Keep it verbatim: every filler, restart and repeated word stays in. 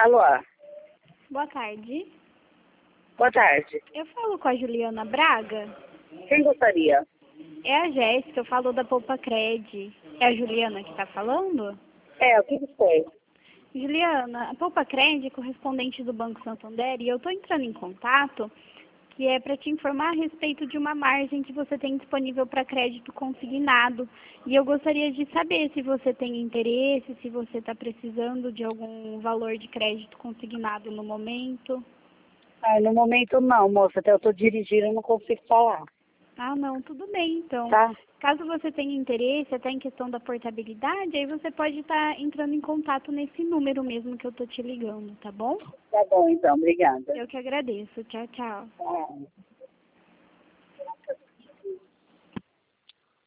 Alô, Boa tarde. boa tarde. Eu falo com a Juliana Braga. Quem gostaria? É a Jéssica, eu falo da Poupa Cred. É a Juliana que está falando? É, o que que foi? Juliana, a Poupa Cred é correspondente do Banco Santander e eu estou entrando em contato que é para te informar a respeito de uma margem que você tem disponível para crédito consignado. E eu gostaria de saber se você tem interesse, se você está precisando de algum valor de crédito consignado no momento. Ah, no momento não, moça, até eu tô dirigindo, eu não consigo falar. Ah, não, tudo bem, então. Tá? Caso você tenha interesse até em questão da portabilidade, aí você pode estar entrando em contato nesse número mesmo que eu tô te ligando, tá bom? Tá bom então, obrigada. Eu que agradeço. Tchau, tchau. Ah.